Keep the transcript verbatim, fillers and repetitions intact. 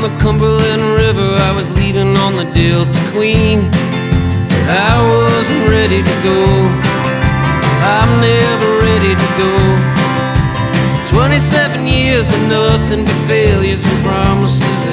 the Cumberland River, I was leaving on the Delta Queen. I wasn't ready to go. I'm never ready to go. Twenty-seven years and nothing but failures and promises